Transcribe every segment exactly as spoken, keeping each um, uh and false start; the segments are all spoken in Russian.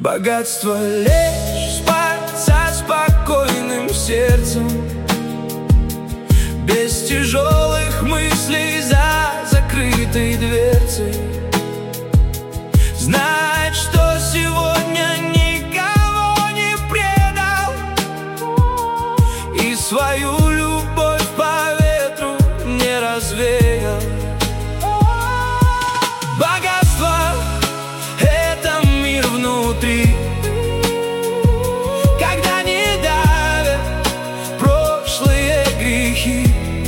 Богатство лечь спать со спокойным сердцем, без тяжелых мыслей за закрытой дверцей. Знать, что сегодня никого не предал и свою любовь по ветру не развеял. Богатство — это мир внутри, когда не давят прошлые грехи.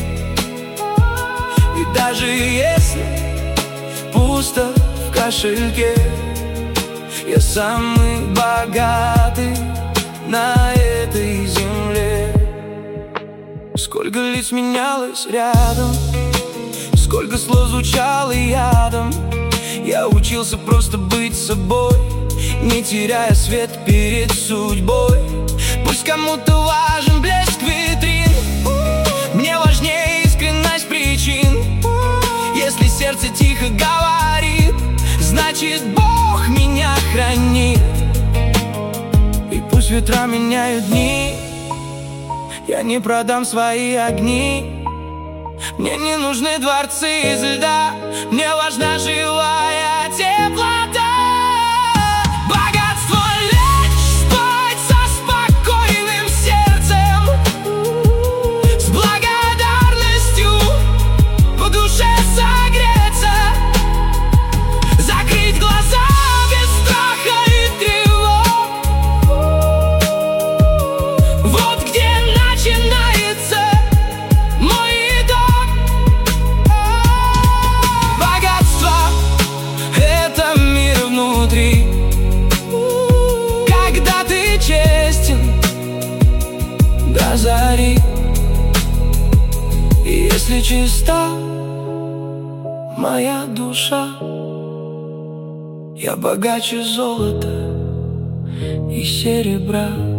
И даже если пусто в кошельке, я самый богатый на этой земле. Сколько лиц менялось рядом, сколько слов звучало ядом. Я учился просто быть собой, не теряя свет перед судьбой. Пусть кому-то важен блеск витрин, мне важнее искренность причин. Если сердце тихо говорит, значит Бог меня хранит. И пусть ветра меняют дни, я не продам свои огни. Мне не нужны дворцы из льда, мне важна живая теплота. Богатство лечь спать со спокойным сердцем, с благодарностью по душе согреться, закрыть глаза без страха и тревог. Вот где начинается мой итог. Богатство — это мир внутри, когда ты честен до зари. И если чиста моя душа, я богаче золота и серебра.